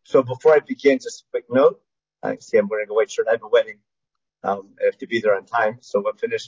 So before I begin, just a quick note. I see I'm wearing a white shirt. I have a wedding. I have to be there on time, so we'll finish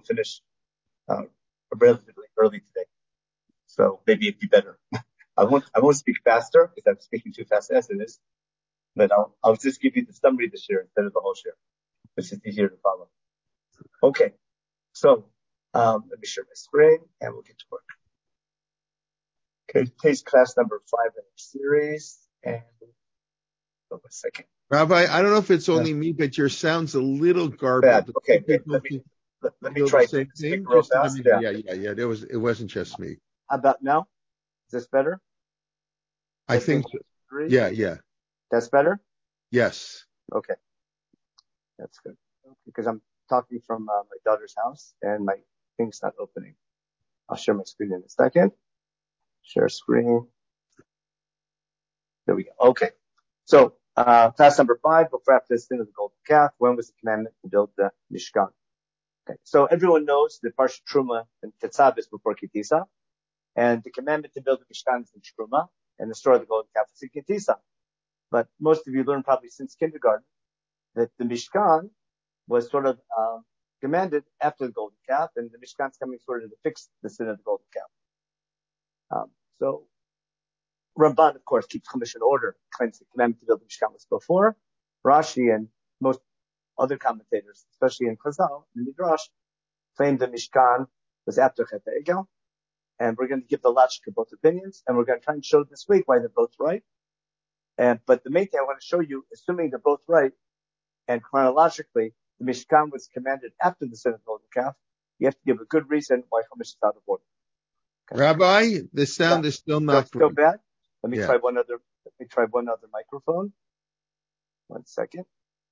relatively early today. So maybe it'd be better. I won't speak faster because I'm speaking too fast as it is, but I'll just give you the summary this year instead of the whole year, which is easier to follow. Okay, so let me share my screen and we'll get to work. Okay, today's class number 5 in our series, and hold on a second. Rabbi, I don't know if it's only me, but your sound's a little garbled. Bad. Okay, let me try to speak real fast. Yeah. It wasn't just me. How about now? Is this better? I think so. Yeah. That's better? Yes. Okay. That's good. Because I'm talking from my daughter's house and my thing's not opening. I'll share my screen in a second. Share screen. There we go. Okay. So, class number 5, before after the sin of the golden calf, when was the commandment to build the Mishkan? Okay. So everyone knows the Parsha Truma and Tetzaveh is before Kitisa, and the commandment to build the Mishkan is in Truma, and the story of the golden calf is in Kitisa. But most of you learned probably since kindergarten that the Mishkan was sort of commanded after the golden calf, and the Mishkan's coming sort of to fix the sin of the golden calf. So Ramban, of course, keeps Chumash in order, claims the commandment to build the Mishkan was before. Rashi and most other commentators, especially in Chazal, in the Midrash, claim the Mishkan was after Chet HaEgel. And we're going to give the logic of both opinions, and we're going to try and show this week why they're both right. But the main thing I want to show you, assuming they're both right, and chronologically, the Mishkan was commanded after the sin of the golden calf, you have to give a good reason why Chumash is out of order. Okay. Rabbi, the sound is still not still bad. Let me try one other microphone. 1 second.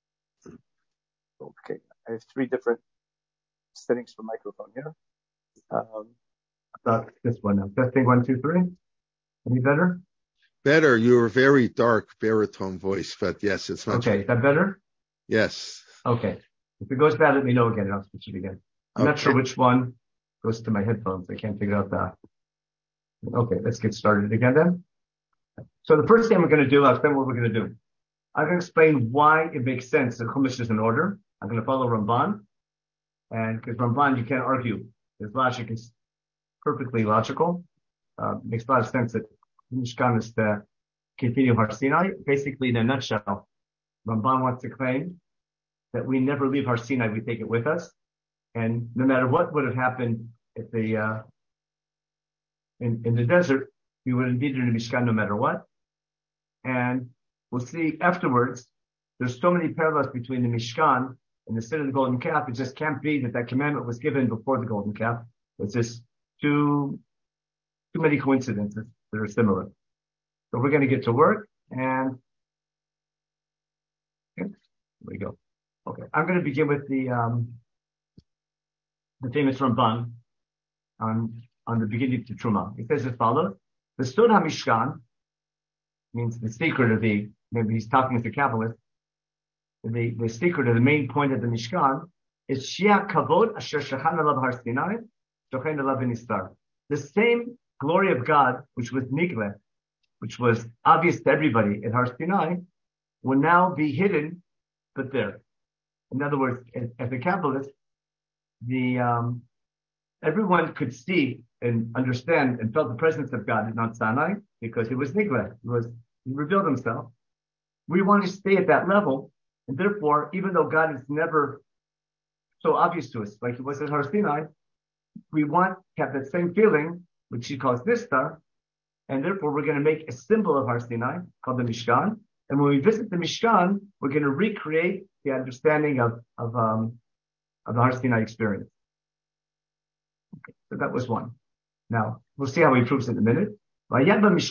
Okay, I have 3 different settings for microphone here. This one now. Testing 1, 2, 3. Any better? Better. You're a very dark baritone voice, but yes, it's much better. Okay, is that better? Yes. Okay. If it goes bad, let me know again, and I'll switch it again. I'm not sure which one goes to my headphones. I can't figure out that. Okay, let's get started again then. So the first thing we're going to do, I'll explain what we're going to do. I'm going to explain why it makes sense that Chumash is in order. I'm going to follow Ramban. And because Ramban, you can't argue. His logic is perfectly logical. Makes a lot of sense that Mishkan is to continue Har Sinai. Basically, in a nutshell, Ramban wants to claim that we never leave Har Sinai, we take it with us. And no matter what would have happened at the, in the desert, we would have needed a Mishkan no matter what. And we'll see afterwards, there's so many parallels between the Mishkan and the sin of the golden calf. It just can't be that commandment was given before the golden calf. It's just too many coincidences that are similar. So we're going to get to work, and here we go. Okay, I'm going to begin with the famous Ramban on the beginning to Truma. It says as follows: the Sod HaMishkan means the secret of maybe he's talking as a Kabbalist. The secret of the main point of the Mishkan is Shia Kavod Asher Shechan Alav Har Sinai, Shochen Alav V'Nistar. The same glory of God, which was Nigle, which was obvious to everybody at Har Sinai, will now be hidden, but there. In other words, as a Kabbalist, everyone could see and understand and felt the presence of God at Mount Sinai because it was Nigle. He revealed himself. We want to stay at that level, and therefore, even though God is never so obvious to us, like it was at Har Sinai, we want to have that same feeling, which he calls Nistar, and therefore we're going to make a symbol of Har Sinai called the Mishkan. And when we visit the Mishkan, we're going to recreate the understanding of the Har Sinai experience. Okay, so that was one. Now we'll see how he proves it in a minute. The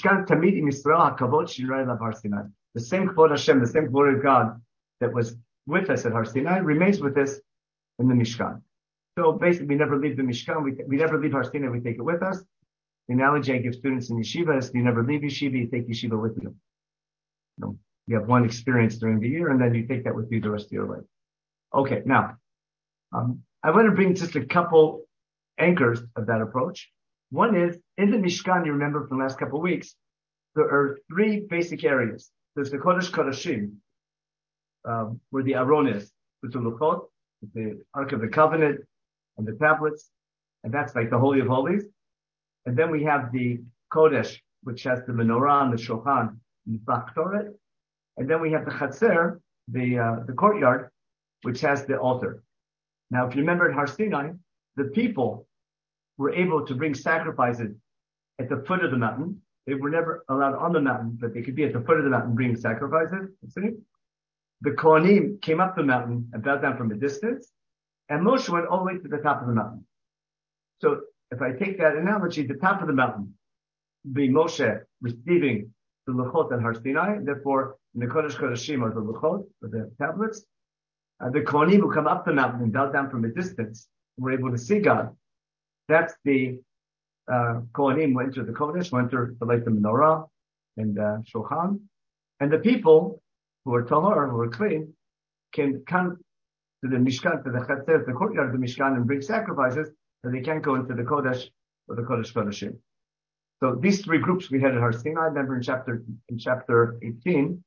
same Kvod Hashem, the same glory of God that was with us at Har Sinai remains with us in the Mishkan. So basically, we never leave the Mishkan. We never leave Har Sinai. We take it with us. The analogy I give students in yeshiva is: you never leave yeshiva. You take yeshiva with you. You have one experience during the year, and then you take that with you the rest of your life. Okay, now I want to bring just a couple anchors of that approach. One is in the Mishkan. You remember from the last couple of weeks, there are 3 basic areas. there's the Kodesh Kodeshim, where the Aron is, with the Luchot, with the Ark of the Covenant, and the tablets, and that's like the Holy of Holies. And then we have the Kodesh, which has the menorah and the Shulchan, and the Faktoret. And then we have the Chatzer, the courtyard, which has the altar. Now, if you remember at Har Sinai, the people were able to bring sacrifices at the foot of the mountain. They were never allowed on the mountain, but they could be at the foot of the mountain bringing sacrifices. The Kohanim came up the mountain and bowed down from a distance, and Moshe went all the way to the top of the mountain. So if I take that analogy, the top of the mountain, be Moshe receiving the Luchot at Har Sinai, therefore in the Kodesh Kodeshim are the Luchot, or the tablets. The Kohanim who come up the mountain and bow down from a distance, were able to see God. That's the Kohanim who enter the Kodesh, who enter the light of the menorah and Shulchan. And the people who are tahor, who are clean, can come to the Mishkan, to the Chatzer, the courtyard of the Mishkan, and bring sacrifices, but they can't go into the Kodesh or the Kodesh Kodeshim. So these three groups we had at Har Sinai. Remember in chapter 19,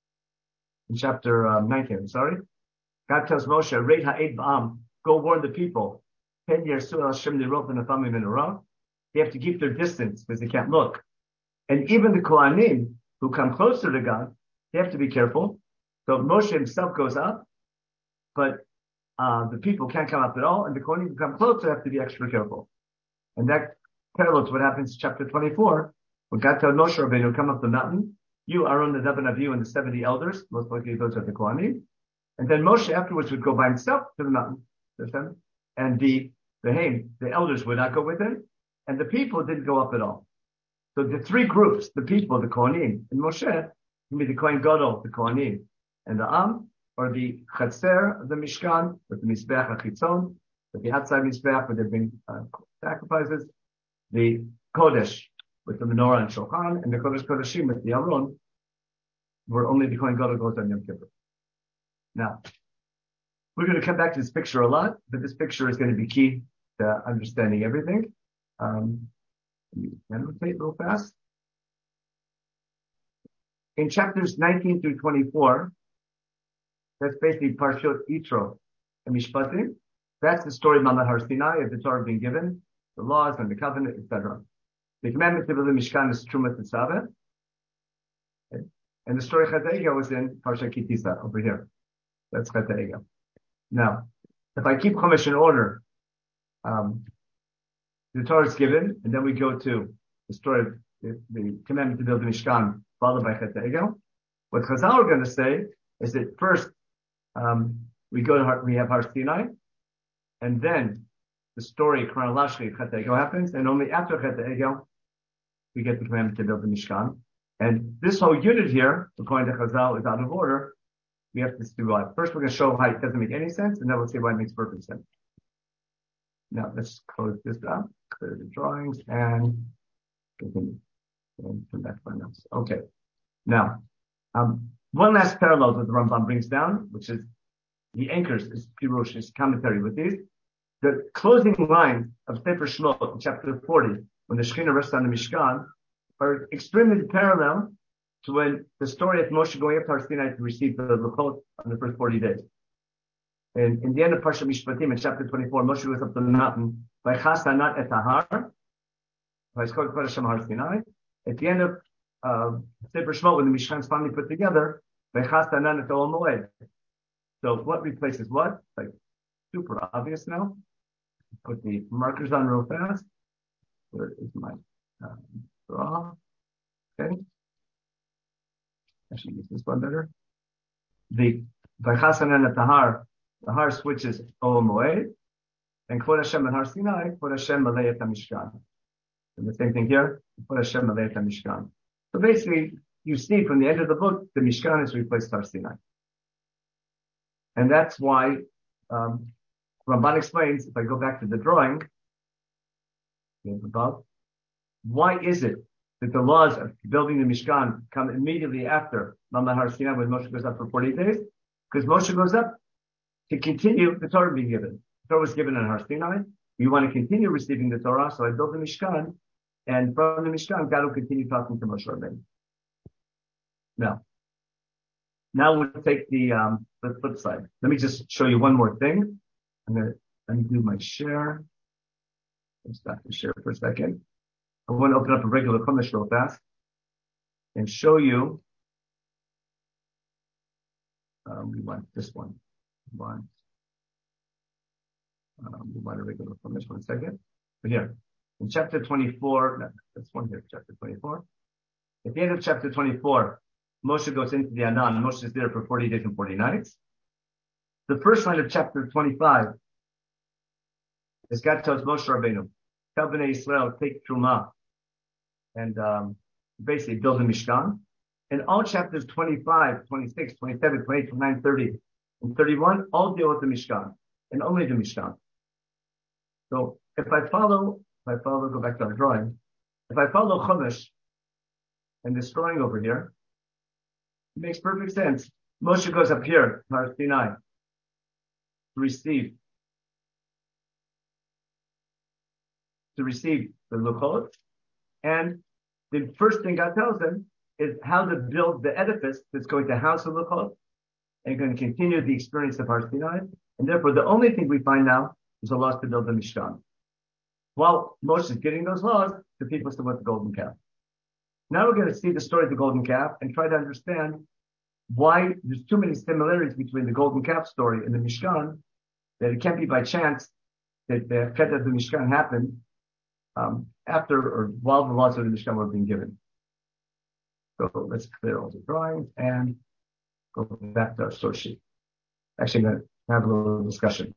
God tells Moshe, Reid ha'ed ba'am, go warn the people. 10 years, they have to keep their distance because they can't look. And even the Kohanim who come closer to God, they have to be careful. So Moshe himself goes up, but the people can't come up at all, and the Kohanim who come closer have to be extra careful. And that parallels what happens in chapter 24, when God told Moshe Rabbeinu, come up the mountain, you, Aaron, the Nadav and Avihu, and the 70 elders, most likely those are the Kohanim. And then Moshe afterwards would go by himself to the mountain, and the elders would not go with him, and the people didn't go up at all. So the three groups, the people, the Kohanim, and Moshe, can be the Kohen Gadol, the Kohanim, and the Am, or the Chatzer of the Mishkan, with the Mizbeach HaChitzon, with the outside Mizbeach, where they bring sacrifices, the Kodesh, with the Menorah and Shulchan, and the Kodesh Kodeshim, with the Aron, where only the Kohen Gadol goes on Yom Kippur. Now, we're going to come back to this picture a lot, but this picture is going to be key to understanding everything. Let me annotate real fast. In chapters 19 through 24, that's basically Parshot Yitro and Mishpatim. That's the story of Mamad Har Sinai, of the Torah being given, the laws and the covenant, etc. The commandment to build the Mishkan is Truma Tetzaveh. Okay. And the story of Chet HaEgel was in Parshat Kitisa, over here. That's Chet HaEgel. Now, if I keep Chumash in order, the Torah is given, and then we go to the story of the commandment to build the Mishkan, followed by Chet HaEgel. What Chazal are going to say is that first, we have Har Sinai, and then the story chronologically of Chet HaEgel happens, and only after Chet HaEgel, we get the commandment to build the Mishkan. And this whole unit here, according to Chazal, is out of order. We have to do what? First, we're going to show how it doesn't make any sense, and then we'll see why it makes perfect sense. Now, let's close this up, clear the drawings, and continue. And come back to my notes. Okay. Now, one last parallel that the Rambam brings down, which is the anchors, is Pirush, his commentary with these. The closing line of Sefer Shemot in chapter 40, when the Shekhinah rests on the Mishkan, are extremely parallel to when the story of Moshe going up to Har Sinai to receive the Luchot on the first 40 days. And in the end of Parshat Mishpatim, in chapter 24, Moshe goes up the mountain, Vaychas Hanat et Ahar, Vayskol Kol Hashem Har Sinai. At the end of Sefer Shemot, when the Mishkan is finally put together, Vaychas Hanat et Olam Moed. So what replaces what? Like super obvious now. Put the markers on real fast. Where is my draw? Okay. Actually, use this one better. The Vaychas Hanat et Ahar, the Har switches Olam Moed, and Kvod Hashem and Har Sinai, Kvod Hashem Malei et HaMishkan. And the same thing here, Kvod Hashem Malei et HaMishkan. So basically, you see from the end of the book, the Mishkan has replaced Har Sinai. And that's why Ramban explains, if I go back to the drawing, above, why is it that the laws of building the Mishkan come immediately after Mamad Har Sinai when Moshe goes up for 40 days? Because Moshe goes up to continue the Torah being given. The Torah was given on Har Sinai. We want to continue receiving the Torah, so I built the Mishkan, and from the Mishkan, God will continue talking to Moshe Rabbeinu. Now, Now we'll take the flip side. Let me just show you one more thing. I'm going to undo my share. Let's stop the share for a second. I want to open up a regular Chumash real fast and show you. We want this one. We want a regular Chumash. 1 second. But here, in chapter 24, no, this one here, chapter 24. At the end of chapter 24, Moshe goes into the Anan. Moshe is there for 40 days and 40 nights. The first line of chapter 25 is God tells Moshe Rabbeinu, tell Bnei Israel, take Trumah, and basically build a Mishkan. And all chapters 25, 26, 27, 28, 29, 30, and 31 all deal with the Mishkan, and only the Mishkan. So if I follow, go back to our drawing, if I follow Chumash and this drawing over here, it makes perfect sense. Moshe goes up here, Har Sinai, to receive the Luchot. And the first thing God tells him is how to build the edifice that's going to house the Luchot and going to continue the experience of Har Sinai. And therefore, the only thing we find now is a law to build the Mishkan. While Moshe is getting those laws, the people still want the golden calf. Now we're going to see the story of the golden calf and try to understand why there's too many similarities between the golden calf story and the Mishkan, that it can't be by chance that the Kedah of the Mishkan happened after or while the laws of the Mishkan were being given. So let's clear all the drawings and go back to our source sheet. Actually, I'm going to have a little discussion.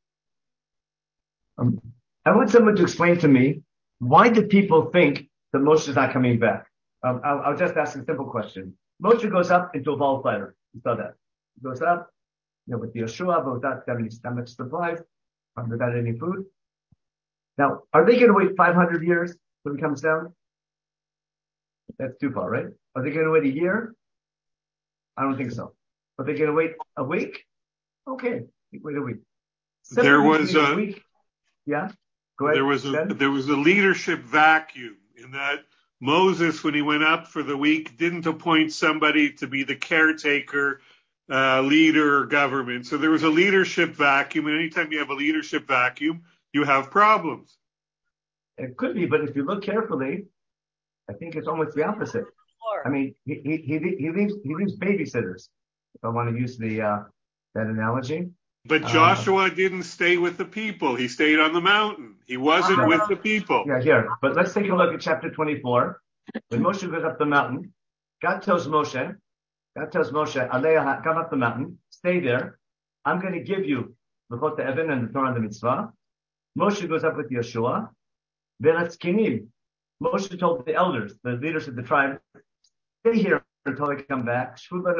I want someone to explain to me, why do people think that Moshe is not coming back? I'll just ask a simple question. Moshe goes up into a ball of fire. You saw that. He goes up, with Yeshua, but without having stomach supplies, without any food. Now, are they going to wait 500 years till he comes down? That's too far, right? Are they going to wait a year? I don't think so. Are they going to wait a week? Okay, wait a week. There was a week. Yeah. Go ahead. There was a leadership vacuum in that Moses, when he went up for the week, didn't appoint somebody to be the caretaker, leader, government. So there was a leadership vacuum, and anytime you have a leadership vacuum, you have problems. It could be, but if you look carefully, I think it's almost the opposite. I mean, he leaves babysitters. If I want to use that analogy. But Joshua didn't stay with the people. He stayed on the mountain. He wasn't with the people. Yeah, here. But let's take a look at chapter 24. When Moshe goes up the mountain, God tells Moshe, Aleah, come up the mountain, stay there. I'm going to give you the Chot Even and the Torah and the Mitzvah. Moshe goes up with Yeshua. Ve'latzkinim. Moshe told the elders, the leaders of the tribe, stay here until I come back.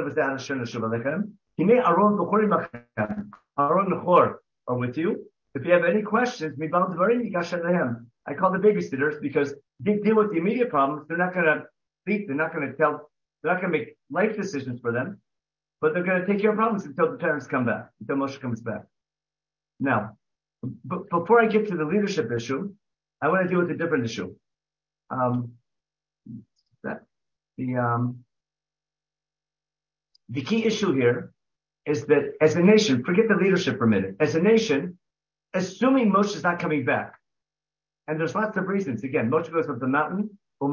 Aaron and Hor are with you. If you have any questions, I call the babysitters because they deal with the immediate problems. They're not going to speak. They're not going to make life decisions for them, but they're going to take care of problems until the parents come back, until Moshe comes back. Now, before I get to the leadership issue, I want to deal with a different issue. The key issue here is that as a nation, forget the leadership for a minute, as a nation, assuming Moshe is not coming back, and there's lots of reasons. Again, Moshe goes up the mountain,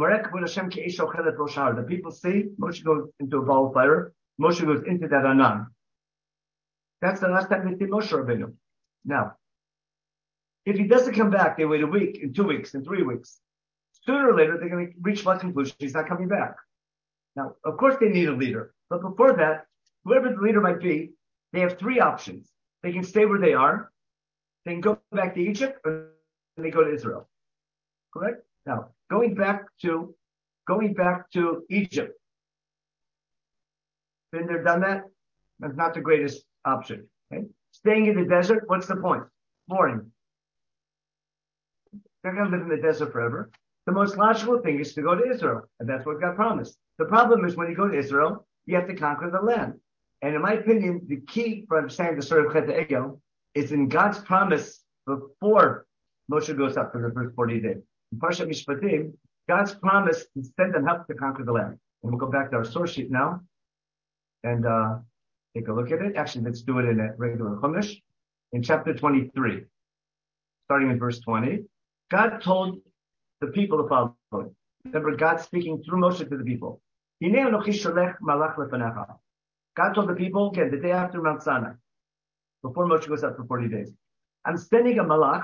the people see Moshe goes into a ball of fire, Moshe goes into that Anan. That's the last time they see Moshe Rabbeinu. Now, if he doesn't come back, they wait a week, and 2 weeks, and 3 weeks. Sooner or later, they're going to reach one conclusion, he's not coming back. Now, of course they need a leader, but before that, whoever the leader might be, they have 3 options. They can stay where they are, they can go back to Egypt, or they go to Israel. Correct? Now, going back to Egypt. Been there, done that? That's not the greatest option. Okay? Staying in the desert, what's the point? Boring. They're going to live in the desert forever. The most logical thing is to go to Israel, and that's what God promised. The problem is when you go to Israel, you have to conquer the land. And in my opinion, the key for understanding the story of Chet Egel is in God's promise before Moshe goes up for the first 40 days. In Parshat Mishpatim, God's promise to send them help to conquer the land. And we'll go back to our source sheet now. and take a look at it. Actually, let's do it in a regular Chumash. In chapter 23, starting in verse 20, God told the people the following. Remember, God speaking through Moshe to the people. God told the people, again, the day after Mount Sinai, before Moshe goes up for 40 days. I'm sending a malach,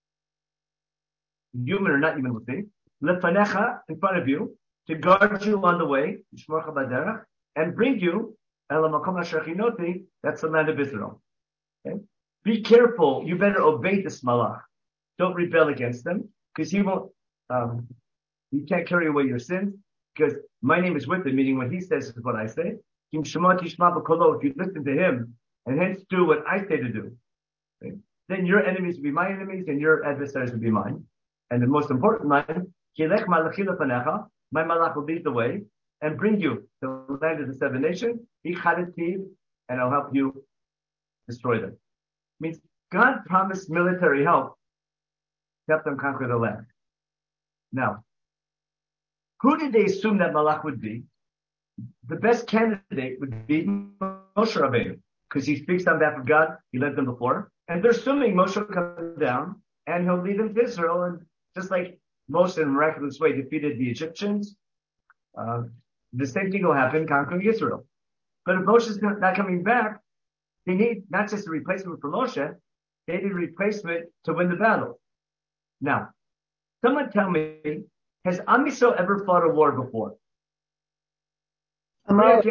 human or not human, we'll see, lefanecha, in front of you, to guard you on the way, and bring you, that's the land of Israel. Okay? Be careful, you better obey this malach. Don't rebel against them, because he won't, you can't carry away your sins, because my name is with him, meaning what he says is what I say. If you listen to him, and hence do what I say to do, okay? Then your enemies will be my enemies, and your adversaries will be mine. And the most important line, my malach will lead the way, and bring you to the land of the seven nations, and I'll help you destroy them. Means God promised military help to help them conquer the land. Now, who did they assume that malach would be? The best candidate would be Moshe Rabbeinu, because he speaks on behalf of God. He led them before, and they're assuming Moshe will come down and he'll lead them to Israel. And just like Moshe, in a miraculous way, defeated the Egyptians, the same thing will happen conquering Israel. But if Moshe's not coming back, they need not just a replacement for Moshe, they need a replacement to win the battle. Now, someone tell me, has Am Yisrael ever fought a war before? Amalek.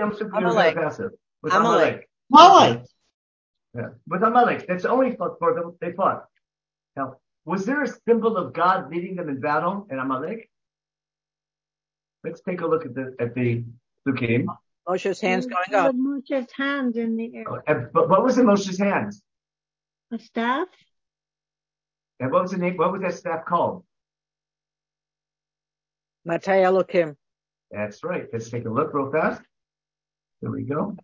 Yeah, with Amalek. That's the only war they fought. Now, was there a symbol of God leading them in battle in Amalek? Let's take a look at the Sukim. Moshe's hands going up. Moshe's hands in the air. But what was in Moshe's hands? A staff? And what was the name? What was that staff called? Matei Elokim. That's right. Let's take a look real fast. There we go.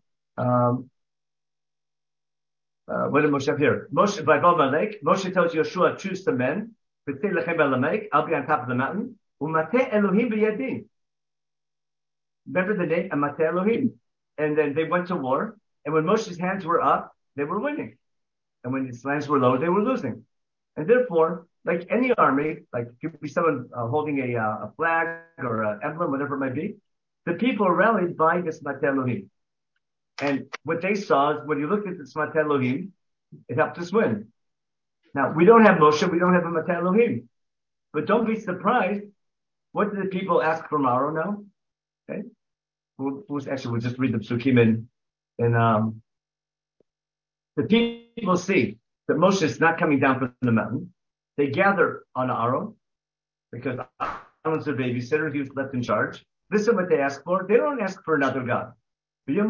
What did Moshe have here? Moshe by Amalek. Moshe tells Yeshua, choose some men. I'll be on top of the mountain. Umate Elohim b'yadi. Remember the name Umate Elohim. And then they went to war. And when Moshe's hands were up, they were winning. And when his hands were low, they were losing. And therefore, like any army, like it could be someone holding a flag or an emblem, whatever it might be, the people rallied by this Mate Elohim. And what they saw is when you looked at this Mate Elohim, it helped us win. Now, we don't have Moshe, we don't have a Mate Elohim. But don't be surprised. What did the people ask from Aaron now? Okay. We'll just read the psukim in the people see that Moshe is not coming down from the mountain. They gather on Aaron because Aaron's their babysitter. He was left in charge. This is what they ask for. They don't ask for another God. You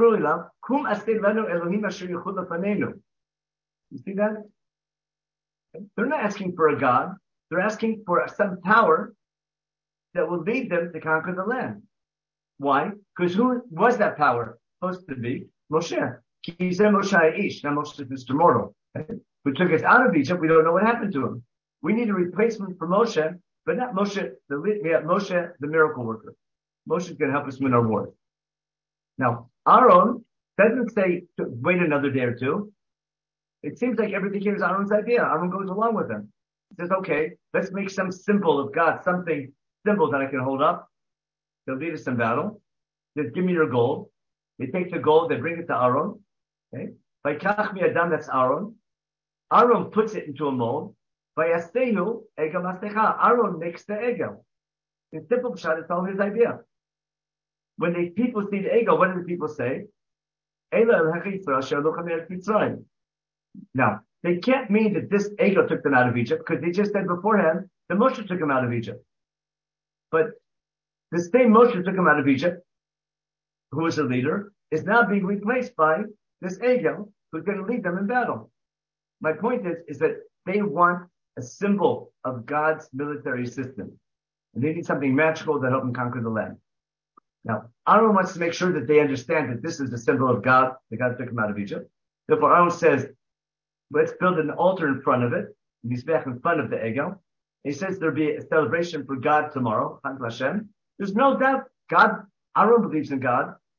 see that? They're not asking for a God. They're asking for some power that will lead them to conquer the land. Why? Because who was that power supposed to be? Moshe. He's Moshe Ish. Now Moshe is Mr. Mortal. Who took us out of Egypt. We don't know what happened to him. We need a replacement for Moshe, but not Moshe. We have Moshe, the miracle worker. Moshe is going to help us win our wars. Now, Aaron doesn't say to wait another day or two. It seems like everything here is Aaron's idea. Aaron goes along with him. He says, okay, let's make some symbol of God, something simple that I can hold up. They'll lead us in battle. Just give me your gold. They take the gold, they bring it to Aaron. Okay. By Kachmi Adam, that's Aaron. Aaron puts it into a mold. By Yastehu, Egel Mastecha. Aaron makes the Egel. In simple pshat, it's all his idea. When the people see the Egel, what do the people say? Now, they can't mean that this Egel took them out of Egypt, because they just said beforehand that Moshe took them out of Egypt. But the same Moshe took them out of Egypt, who was a leader, is now being replaced by this Egel, who's going to lead them in battle. My point is that they want a symbol of God's military system. And they need something magical to help them conquer the land. Now, Aaron wants to make sure that they understand that this is the symbol of God, that God took them out of Egypt. Therefore, Aaron says, let's build an altar in front of it, and he's back in front of the Egel. He says there'll be a celebration for God tomorrow, Hashem. There's no doubt Aaron believes in God.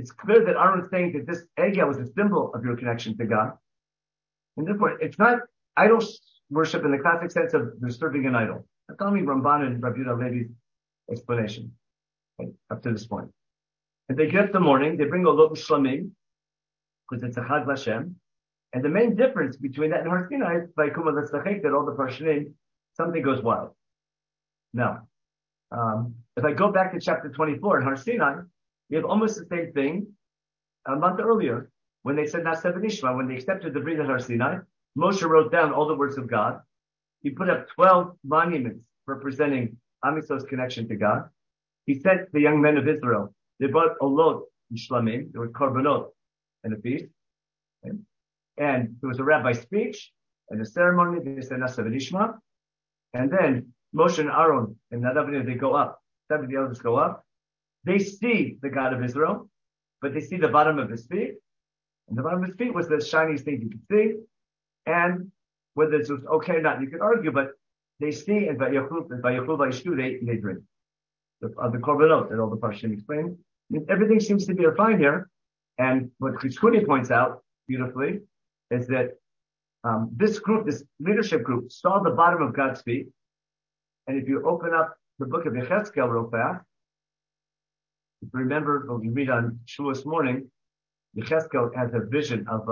it's clear that Aaron is saying that this egel is a symbol of your connection to God. And therefore, it's not idol worship in the classic sense of disturbing an idol. I'm telling you Ramban and Rabbi Yehuda Levi's explanation, okay, up to this point. And they get up in the morning, they bring Olot Shlamim, because it's a Chag Lashem. And the main difference between that and Har Sinai is by Kuma Letzachek, that all the Parshanim, something goes wild. Now, if I go back to chapter 24 in Har Sinai, we have almost the same thing a month earlier when they said Naaseh V'Nishma, when they accepted the Brit at Har Sinai. Moshe wrote down all the words of God. He put up 12 monuments representing Am Yisrael's connection to God. He sent the young men of Israel. They brought Olot and Shlamim. There was Korbanot and a feast. Okay? And there was a rabbi's speech and a ceremony. They said Naaseh V'Nishma. And then Moshe and Aaron and Nadav and they go up. 70 elders go up. They see the God of Israel, but they see the bottom of his feet. And the bottom of his feet was the shiniest thing you could see. And whether it was okay or not, you could argue, but they see and Vayachul Vayishtu, they drink. The Korbanot that all the Parshanim explain. Everything seems to be fine here. And what Chizkuni points out beautifully is that this group, this leadership group, saw the bottom of God's feet. And if you open up the book of Yechezkel real fast, if you remember what we read on Shavuos morning, Yechezkel has a vision of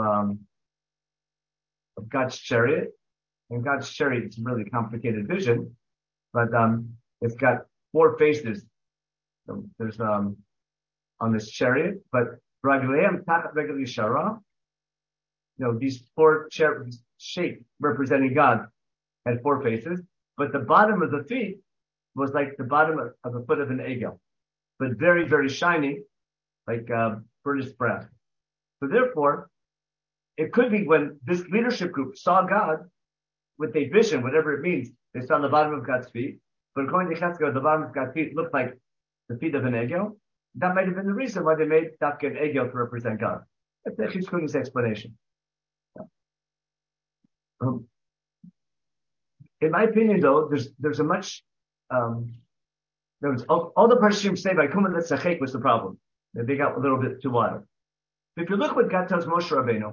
God's chariot. And God's chariot is a really complicated vision, but it's got 4 faces. So there's on this chariot, but Ragleim Tachat Regel Yishara, these 4 chariots shaped representing God had 4 faces, but the bottom of the feet was like the bottom of the foot of an egel, but very, very shiny, like burnished brass. So therefore, it could be when this leadership group saw God with a vision, whatever it means, they saw the bottom of God's feet, but according to Chazkel, the bottom of God's feet looked like the feet of an egel. That might have been the reason why they made Dafka an egel to represent God. That's Chizkuni's explanation. In my opinion, though, there's a much, all the Parshanim say by Kuman Letzachek was the problem. They got a little bit too wild. If you look what God tells Moshe Rabbeinu,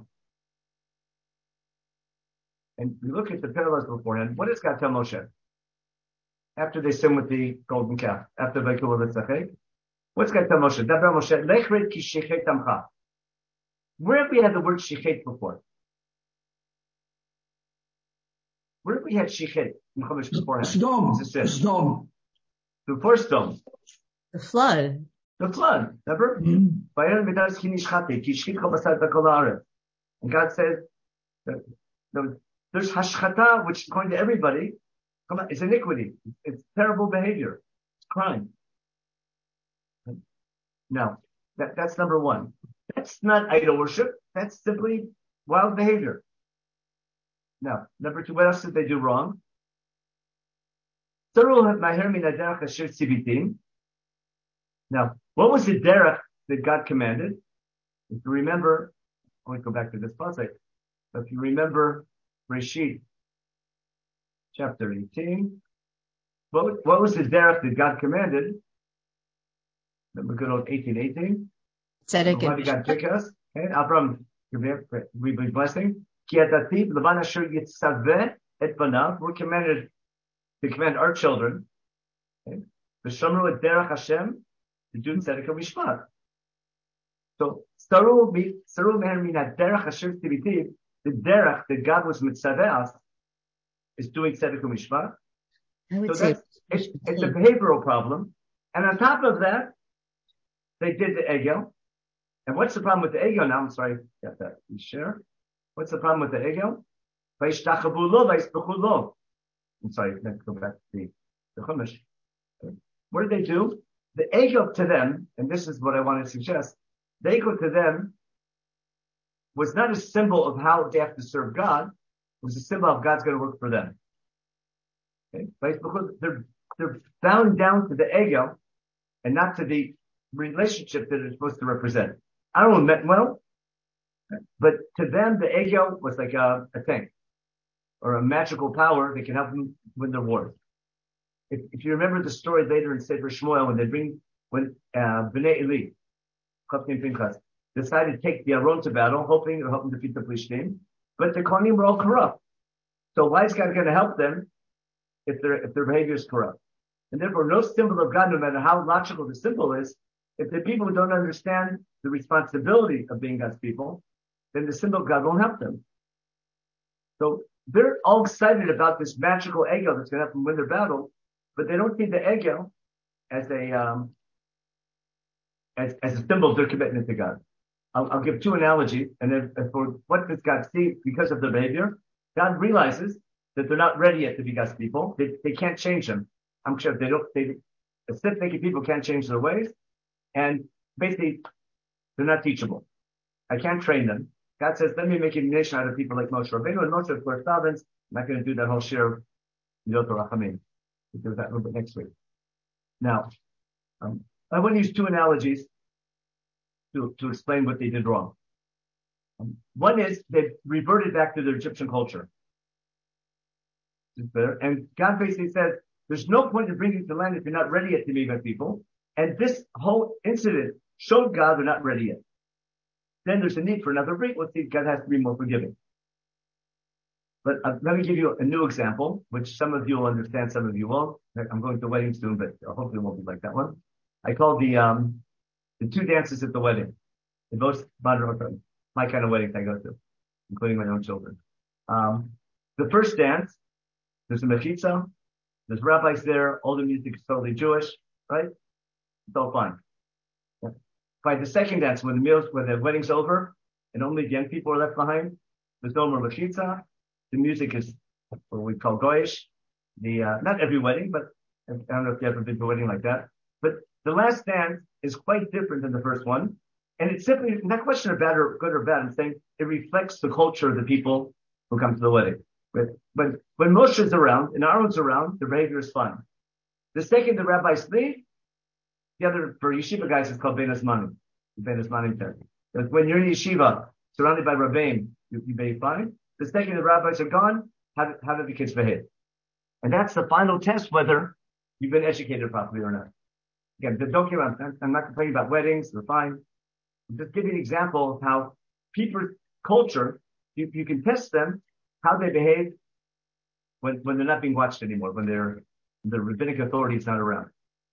and you look at the parallels beforehand, what does God tell Moshe? After they sin with the golden calf, after Vayikul Letzachek, what's God tell Moshe? Daber Moshe, Lechred ki shechet amcha. Where have we had the word shechet before? Where have we had shechet in Chumash beforehand? Sdom. Before Sdom. The flood. The flood, remember? And God says that there's hashchata, which according to everybody, it's iniquity. It's terrible behavior. It's crime. Now, that's number one. That's not idol worship. That's simply wild behavior. Now, number 2, what else did they do wrong? Now, what was the derech that God commanded? If you remember, I want to go back to this passage. If you remember Reshit, chapter 18, what was the derech that God commanded? Remember good old 18:18? Tzedek Why did God pick us? Okay, Abraham, we be blessing. We're commanded to command our children. Okay? V'shamru et derech Hashem, to do tzedek u'mishpat. So, saru meher min derech Hashem tivitiv, the derech that God was mitzaveh us is doing tzedek u'mishpat. So it's a behavioral problem. And on top of that, they did the egel. And what's the problem with the egel now? I'm sorry, got that. You share? What's the problem with the egel? I'm sorry, let's go back to the Chumash. What did they do? The egel to them, and this is what I want to suggest, the egel to them was not a symbol of how they have to serve God. It was a symbol of God's going to work for them. Okay? Right? Because they're bound down to the egel and not to the relationship that it's supposed to represent. Aaron meant well, but to them the egel was like a tank or a magical power that can help them win their wars. If you remember the story later in Sefer Shmuel when Bnei Eli, Chofni and Pinchas, decided to take the Aron to battle, hoping to help them defeat the Plishtim. But the Kohanim were all corrupt. So why is God going to help them if their behavior is corrupt? And therefore, no symbol of God, no matter how logical the symbol is, if the people don't understand the responsibility of being God's people, then the symbol of God won't help them. So they're all excited about this magical egel that's going to help them win their battle, but they don't see the egel as a symbol of their commitment to God. I'll give two analogies, and then for what does God see because of their behavior? God realizes that they're not ready yet to be God's people. They can't change them. I'm sure stiff-thinking people can't change their ways, and basically they're not teachable. I can't train them. God says, let me make a nation out of people like Moshe Rabbeinu, and Moshe, of course, servants. I'm not going to do that whole share of Yot Rachamim. We'll do that a little bit next week. Now, I want to use two analogies to explain what they did wrong. One is they reverted back to their Egyptian culture. And God basically says, there's no point in bringing you to the land if you're not ready yet to be my people. And this whole incident showed God they're not ready yet. Then there's a need for another break. Let's see, God has to be more forgiving. But let me give you a new example, which some of you will understand, some of you won't. I'm going to a wedding soon, but hopefully it won't be like that one. I call the two dances at the wedding. The most modern, my kind of weddings I go to, including my own children. The first dance, there's a mechitza, there's rabbis there, all the music is totally Jewish, right? It's all fine. By the second dance, when the wedding's over, and only the young people are left behind, there's no more mechitza. The music is what we call goyish. Not every wedding, but I don't know if you ever been to a wedding like that. But the last dance is quite different than the first one. And it's simply not a question of bad or good or bad. I'm saying it reflects the culture of the people who come to the wedding. But when Moshe is around and Aaron's around, the behavior is fine. The second the rabbis leave, the other for yeshiva guys is called Ben Azmanim. Ben Azmanim test. When you're in yeshiva, surrounded by rabbeim, you behave fine. The second the rabbis are gone, how do the kids behave? And that's the final test whether you've been educated properly or not. Again, don't get around. I'm not complaining about weddings, they're fine. I'm just giving an example of how people's culture, you can test them, how they behave when they're not being watched anymore, when the rabbinic authority is not around.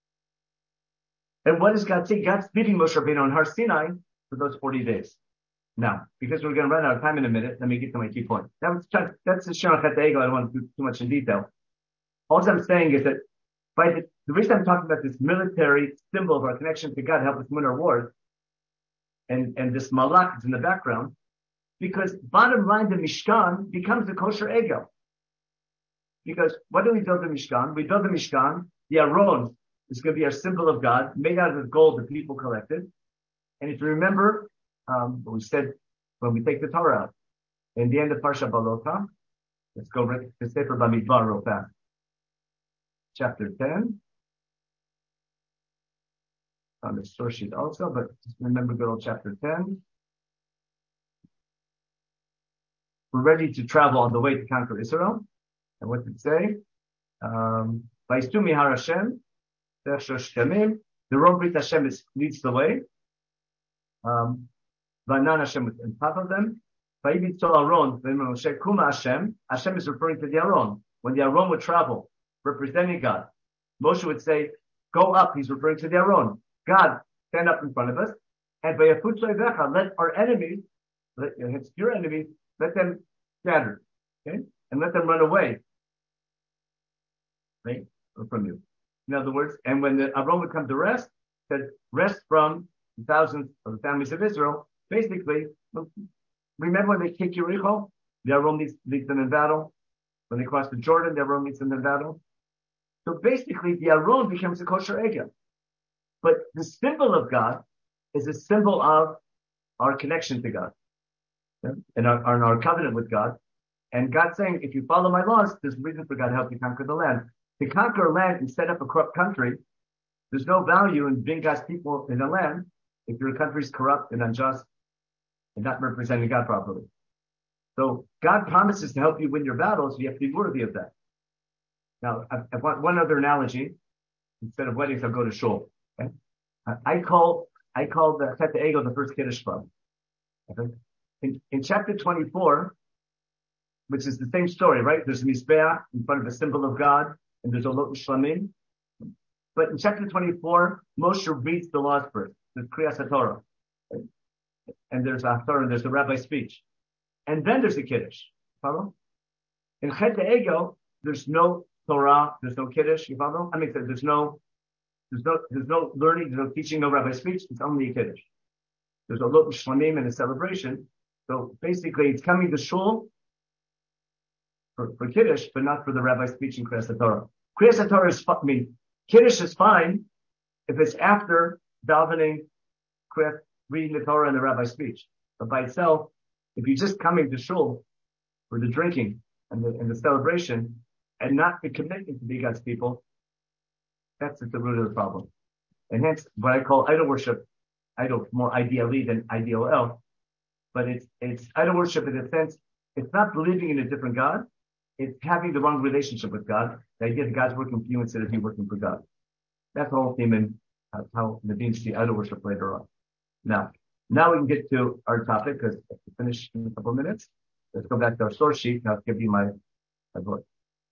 And what does God say? God's leaving Moshe Rabbeinu on Har Sinai for those 40 days. Now, because we're going to run out of time in a minute, let me get to my key point. That's the Shemachet Egel. I don't want to do too much in detail. All I'm saying is that the reason I'm talking about this military symbol of our connection to God to help us win our wars, and this malach is in the background, because bottom line, the Mishkan becomes the kosher Egel. Because what do we build the Mishkan? We build the Mishkan, the Aron is going to be our symbol of God, made out of the gold the people collected. And if you remember, what we said when we take the Torah out, in the end of Parsha Balota, let's go right to Sefer Bamidbar real fast. Chapter 10. On the source sheet also, but just remember good old chapter 10. We're ready to travel on the way to conquer Israel. And what did it say? Vaistumi Har Hashem, the Rom Brit Hashem leads the way. Vanan Hashem is on top of them. Vayibit Sol Aron, Moshe Kuma Hashem. Hashem is referring to the Aron. When the Aron would travel, representing God, Moshe would say, go up. He's referring to the Aron. God, stand up in front of us. And Vayafut Soivecha, let our enemies, your enemies, let them scatter. Okay? And let them run away. Right? From you. In other words, and when the Aron would come to rest, said, rest from the thousands of the families of Israel. Basically, remember when they take Yericho? The Aron leads them in battle. When they cross the Jordan, the Aron leads them in battle. So basically, the Aron becomes a kosher Egel. But the symbol of God is a symbol of our connection to God, and our covenant with God. And God saying, if you follow my laws, there's a reason for God to help you conquer the land. To conquer a land and set up a corrupt country, there's no value in being God's people in a land if your country is corrupt and unjust and not representing God properly. So God promises to help you win your battles. You have to be worthy of that. Now, I want one other analogy. Instead of weddings, I'll go to shul. Okay? I call I call the Chet Ego the first Kiddush club. Okay? In chapter 24, which is the same story, right? There's a Mizbeach in front of a symbol of God, and there's a Lot Shlamim. But in chapter 24, Moshe reads the laws first. There's Kriyas HaTorah. And there's a Haftarah, and there's the rabbi's speech. And then there's the Kiddush. Follow? In Chet Ego, there's no Torah, there's no Kiddush. You follow? I mean, there's no learning, there's no teaching, no rabbi's speech. It's only a Kiddush. There's a Lot Shlamim and a celebration. So basically, it's coming to shul for Kiddush, but not for the rabbi's speech in Kriyas HaTorah. Kriyas HaTorah is, Kiddush is fine if it's after davening, reading the Torah and the rabbi's speech. But by itself, if you're just coming to shul for the drinking and the celebration and not the commitment to be God's people, that's at the root of the problem. And hence, what I call idol worship, idol more ideally than IDOL, but it's idol worship in a sense, it's not believing in a different God, it's having the wrong relationship with God, the idea that God's working for you instead of you working for God. That's the whole theme in how Naveen see idol worship later on. Now we can get to our topic because we finish in a couple of minutes. Let's go back to our source sheet. Now I'll give you my book.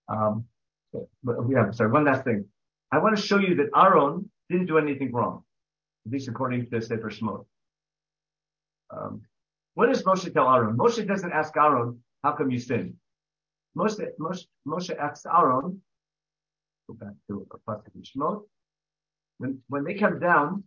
One last thing. I want to show you that Aaron didn't do anything wrong, at least according to Sefer Shemot. What does Moshe tell Aaron? Moshe doesn't ask Aaron, how come you sinned? Moshe asks Aaron, go back to Shemot, when they come down,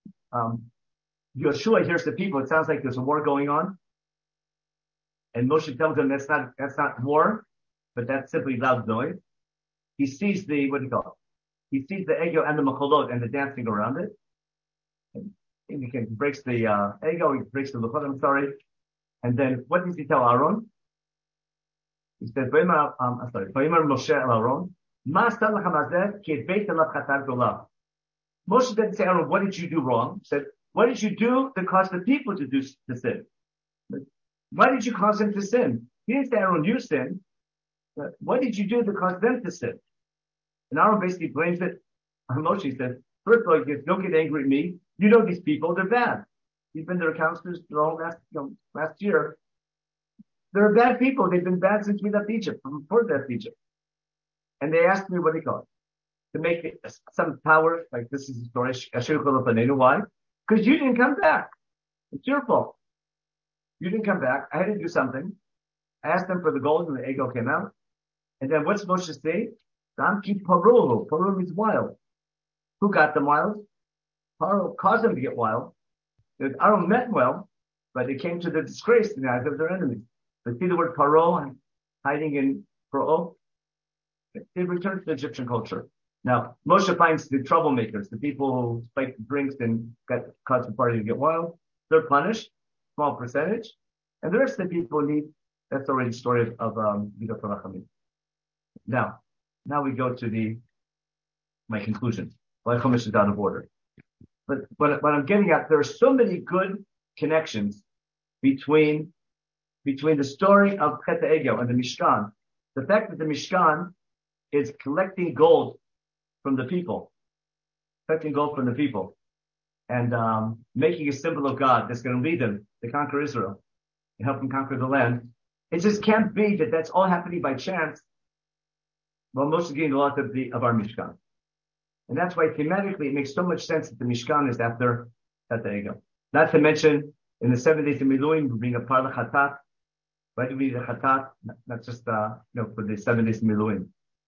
Yoshua hears the people, it sounds like there's a war going on. And Moshe tells them that's not war, but that's simply loud noise. He sees the He sees the ego and the macholot and the dancing around it. And he breaks the ego, he breaks the luchot, I'm sorry. And then what does he tell Aaron? He says, Vayimar Moshe el Aaron, Ma asat lachem hazeh ki habeit elav chatat golah. Moshe didn't say, Aaron, what did you do wrong? He said, what did you do that caused the people to do the sin? Why did you cause them to sin? He didn't say, Aaron, you sinned. What did you do that caused them to sin? And Aaron basically blames it on Moshe. He says, first of all, don't get angry at me. You know these people, they're bad. You've been their counselors the whole last year. They're bad people. They've been bad since we left Egypt, from before we left Egypt. And they asked me, what do you call it? To make it some power, like this is the story, why? Because you didn't come back. It's your fault. You didn't come back. I had to do something. I asked them for the gold and the ego came out. And then what's Moshe say? Paro means wild. Who got them wild? Paro caused them to get wild. Aaron meant well, but it came to the disgrace in the eyes of their enemies. But see the word Paro hiding in Paro? They returned to the Egyptian culture. Now, Moshe finds the troublemakers, the people who spike drinks and cause the party to get wild. They're punished, small percentage. And the rest of the people need, that's already the story of Midat HaRachamim. Now we go to my conclusion. Why Chumash is out of order. But what I'm getting at, there are so many good connections between the story of Chet HaEgel and the Mishkan. The fact that the Mishkan is collecting gold from the people, and making a symbol of God that's going to lead them to conquer Israel and help them conquer the land. It just can't be that that's all happening by chance. Well, Moshe is getting a lot of our Mishkan. And that's why thematically it makes so much sense that the Mishkan is after Chet HaEgel. Not to mention, in the 7 days of Miluim, we bring a part of Chatat. Why do we need a Chatat? Not just, for the 7 days of Miluim.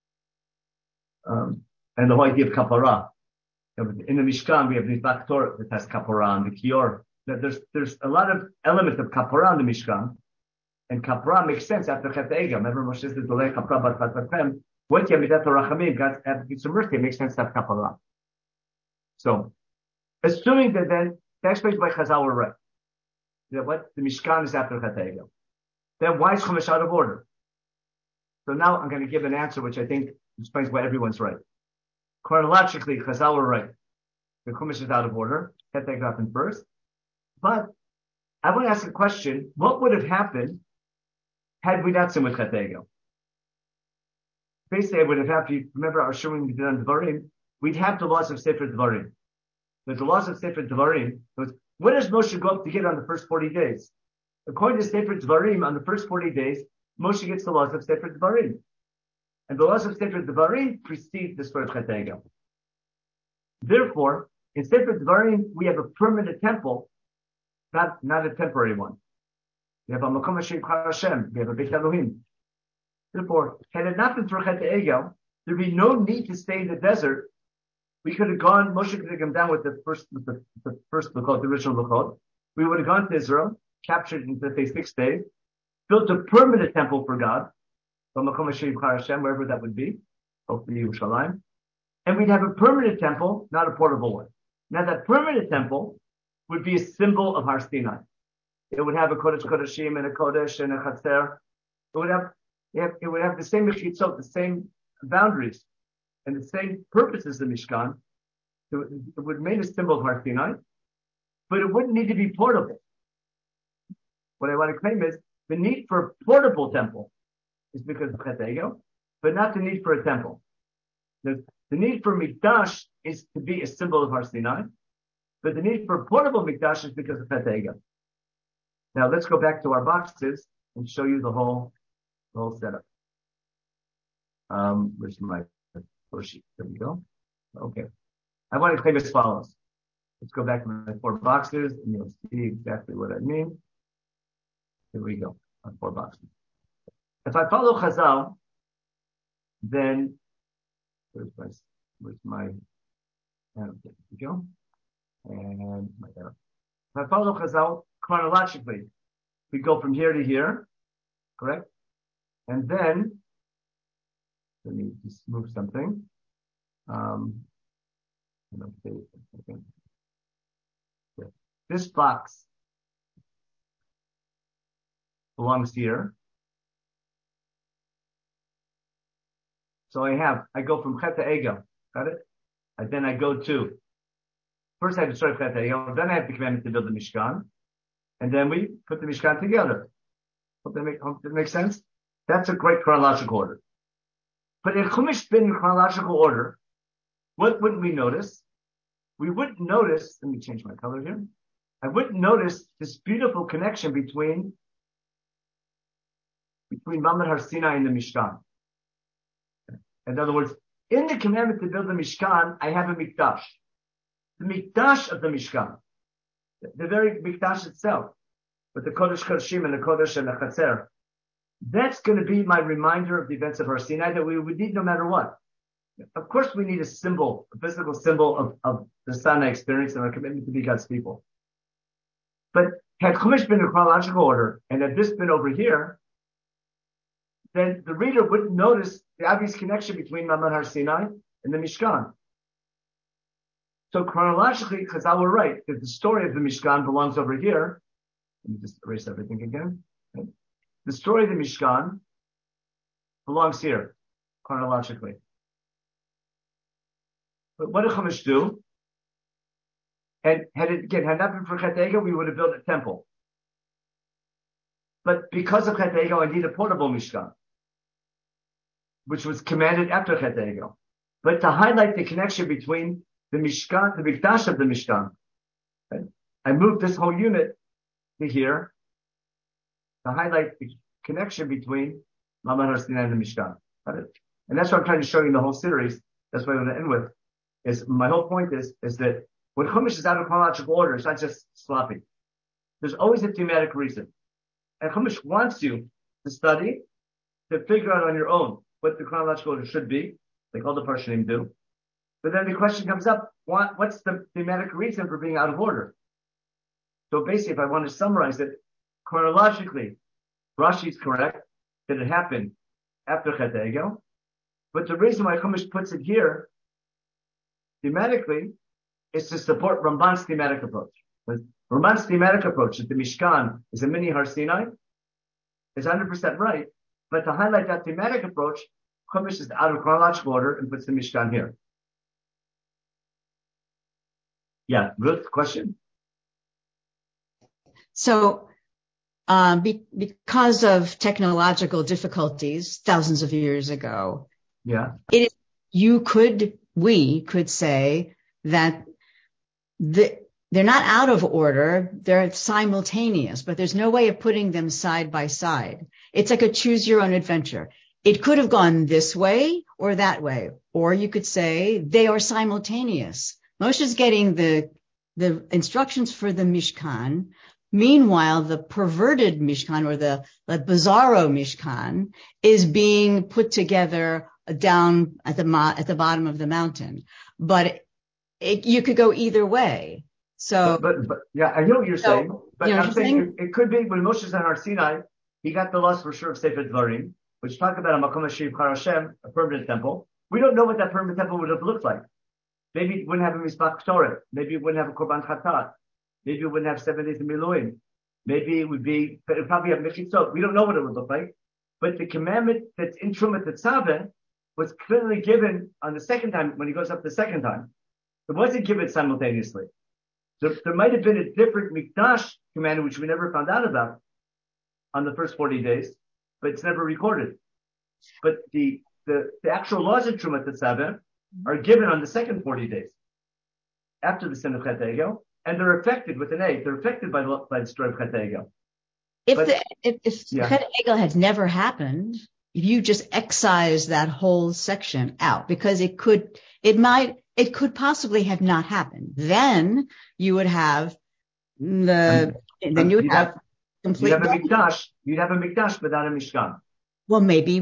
And the whole idea of Kapara. In the Mishkan, we have the Mizbach Torah that has Kapara and the Kior. There's a lot of elements of Kapara in the Mishkan. And Kapara makes sense after Chet HaEgel. Remember Moshe says, Dolei Kapara Bat Chat Vachem. What you have Midat HaRachamim, God's advocates of mercy, it makes sense to have Kapara. So, assuming that then, the explanation by Chazal were right. That what? The Mishkan is after Chet HaEgel. Then why is Chumash out of order? So now I'm going to give an answer which I think explains why everyone's right. Chronologically, Chazal were right. The Chumash is out of order. Chet HaEgel happened first. But I want to ask a question. What would have happened had we not sinned with Chet HaEgel? Basically, I would have had to remember our showing we did on Dvarim. We'd have the laws of Sefer Dvarim. There's the laws of Sefer Devarim. When does Moshe go up to get on the first 40 days? According to Sefer Devarim, on the first 40 days, Moshe gets the laws of Sefer Devarim. And the laws of Sefer Devarim precede the story of Chet Egel. Therefore, in Sefer Devarim, we have a permanent temple, not a temporary one. We have a Makom Hashem, we have a Beit Elohim. Therefore, had it not been for Chet Egel, there'd be no need to stay in the desert. We could have gone, Moshe could have come down with the first Luchot, the original Luchot. We would have gone to Israel, captured it into the 6 days, built a permanent temple for God, from Makom Hashem, wherever that would be, hopefully Yerushalayim. And we'd have a permanent temple, not a portable one. Now that permanent temple would be a symbol of Har Sinai. It would have a Kodesh Kodeshim and a Kodesh and a Chatzer. It would have the same mechitzot, the same boundaries, and the same purposes of Mishkan. It would remain a symbol of Har Sinai, but it wouldn't need to be portable. What I want to claim is the need for a portable temple is because of Chet Egel, but not the need for a temple. The need for Mikdash is to be a symbol of Har Sinai, but the need for a portable Mikdash is because of Chet Egel. Now let's go back to our boxes and show you the whole setup. Where's my sheet? There we go. Okay. I want to claim as follows. Let's go back to my 4 boxes and you'll see exactly what I mean. Here we go. On 4 boxes. If I follow Chazal, then where's my there we go. And my arrow. If I follow Chazal chronologically, we go from here to here, correct? And then let me just move something. This box belongs here. So I go from Chet Egel, got it? And then I go to, first I have to start Chet Egel, then I have the commandment to build the Mishkan, and then we put the Mishkan together. Hope that makes sense? That's a great chronological order. But if Chumash been in chronological order, what wouldn't we notice? We wouldn't notice, let me change my color here. I wouldn't notice this beautiful connection between Mamad Har Sinai and the Mishkan. In other words, in the commandment to build the Mishkan, I have a Mikdash. The Mikdash of the Mishkan. The very Mikdash itself. With the Kodesh Kodeshim and the Kodesh and the Chatzer. That's going to be my reminder of the events of Har Sinai that we would need no matter what. Of course we need a symbol, a physical symbol of the Sinai experience and our commitment to be God's people. But had Chumash been in chronological order and had this been over here, then the reader wouldn't notice the obvious connection between Mamad Har Sinai and the Mishkan. So chronologically, Chazal were right, that the story of the Mishkan belongs over here. Let me just erase everything again. Okay. The story of the Mishkan belongs here, chronologically. But what did Chumash do? And had not been for Chet Egel, we would have built a temple. But because of Chet Egel, I need a portable Mishkan, which was commanded after Chet Egel. But to highlight the connection between the Mishkan, the Mikdash of the Mishkan, okay, I moved this whole unit to here to highlight the connection between Mamad Har Sinai and the Mishkan. And that's what I'm trying to show you in the whole series. That's what I'm going to end with. Is my whole point is that when Chumash is out of chronological order, it's not just sloppy. There's always a thematic reason. And Chumash wants you to study, to figure out on your own what the chronological order should be, like all the Parshanim do. But then the question comes up, what's the thematic reason for being out of order? So basically, if I want to summarize it, chronologically, Rashi is correct that it happened after Chet Egel. But the reason why Chumash puts it here, thematically, is to support Ramban's thematic approach. Ramban's thematic approach that the Mishkan is a mini Har Sinai is 100% right, but to highlight that thematic approach, Chumash is out of chronological order and puts the Mishkan here. Yeah, Ruth, question? So, because of technological difficulties thousands of years ago, yeah, we could say that they're not out of order. They're simultaneous, but there's no way of putting them side by side. It's like a choose your own adventure. It could have gone this way or that way, or you could say they are simultaneous. Moshe's getting the instructions for the Mishkan. Meanwhile, the perverted Mishkan or the bizarro Mishkan is being put together down at the bottom of the mountain. But you could go either way. So, but yeah, I know what you're saying. But I'm saying it could be when Moshe's on Har Sinai, he got the laws for sure of Sefer Dvarim, which talk about a Makom Hashem Kar Hashem, a permanent temple. We don't know what that permanent temple would have looked like. Maybe it wouldn't have a Mizbach Torah. Maybe it wouldn't have a Korban Chatat. Maybe it wouldn't have 7 days of Miluim. Maybe it would probably have Mechitzot. We don't know what it would look like. But the commandment that's in Trumat Tetzaveh was clearly given on the second time, when he goes up the second time. It wasn't given simultaneously. There might have been a different Mikdash commandment, which we never found out about on the first 40 days, but it's never recorded. But the actual laws of Trumat Tetzaveh are given on the second 40 days after the sin of Chet Egel, and they're affected with an A. They're affected by the story of Chet Egel. If Chet Egel had never happened, you just excise that whole section out because it could possibly have not happened. Then you would have you'd have a Mikdash. You'd have a Mikdash without a Mishkan. Well, maybe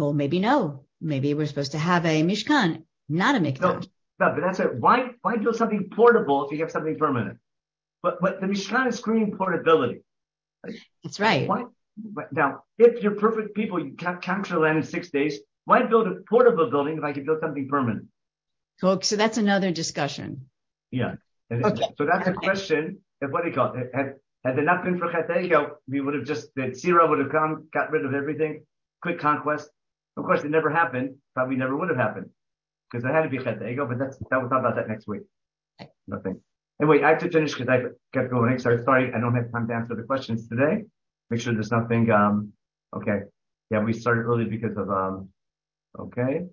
no. Maybe we're supposed to have a Mishkan, not a Mikdash. No, but that's it. Why build something portable if you have something permanent? But the Mishkan is screening portability. That's right. Why? Now, if you're perfect people, you can't capture land in 6 days. Why build a portable building if I can build something permanent? So that's another discussion. Yeah. Okay. So that's a question. What do you call it? Had there not been for Chet Egel, we would have the Tzira would have come, got rid of everything, quick conquest. Of course, it never happened. Probably never would have happened because there had to be Chet Egel, but we'll talk about that next week. Nothing. Anyway, I have to finish because I kept going. Sorry, I don't have time to answer the questions today. Make sure there's nothing, okay. Yeah, we started early because of, okay.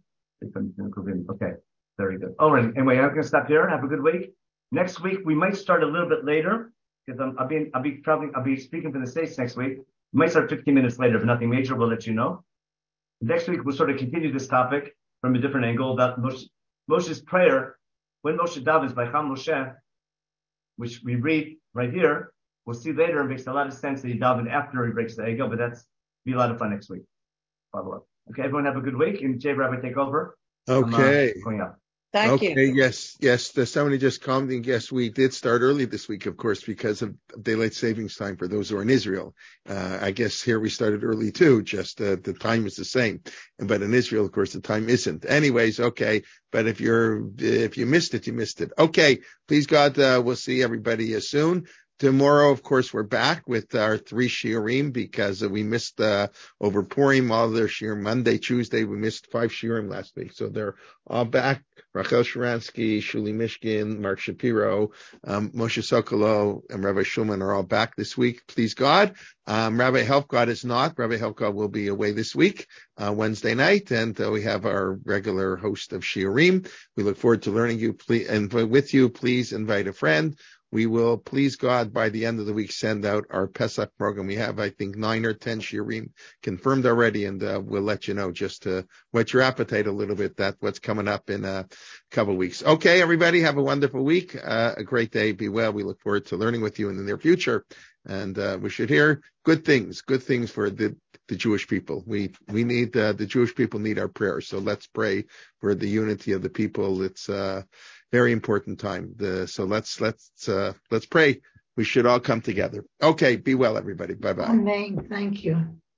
Okay. Very good. All right. Anyway, I'm going to stop here. Have a good week. Next week, we might start a little bit later because I'll be speaking for the States next week. We might start 15 minutes later. If nothing major, we'll let you know. Next week, we'll sort of continue this topic from a different angle about Moshe's prayer. When Moshe davens by Cham Moshe, which we read right here, we'll see later. It makes a lot of sense that he davened after he breaks the egel, but that's be a lot of fun next week. Follow up. Okay, everyone have a good week. And Jay Rabbi, take over. Okay. Going up. Thank you. Yes. Somebody just commented. Yes, we did start early this week, of course, because of daylight savings time for those who are in Israel. I guess here we started early too, just the time is the same. But in Israel, of course, the time isn't. Anyways, okay. But if you missed it, you missed it. Okay. Please God, we'll see everybody soon. Tomorrow, of course, we're back with our 3 shiurim because we missed over Purim, all their shiurim. Monday, Tuesday, we missed 5 shiurim last week. So they're all back. Rachel Sharansky, Shuli Mishkin, Mark Shapiro, Moshe Sokolow, and Rabbi Shulman are all back this week. Please God. Rabbi Helfgott is not. Rabbi Helfgott will be away this week, Wednesday night, and we have our regular host of shiurim. We look forward to learning you. Please, and with you, please invite a friend. We will, please God, by the end of the week, send out our Pesach program. We have, I think, 9 or 10 shiurim confirmed already, and we'll let you know just to whet your appetite a little bit. That's what's coming up in a couple of weeks. Okay, everybody, have a wonderful week, a great day. Be well. We look forward to learning with you in the near future, and we should hear good things for the Jewish people. We need the Jewish people need our prayers. So let's pray for the unity of the people. It's very important time. So let's pray. We should all come together. Okay. Be well, everybody. Bye-bye. Amen. Thank you.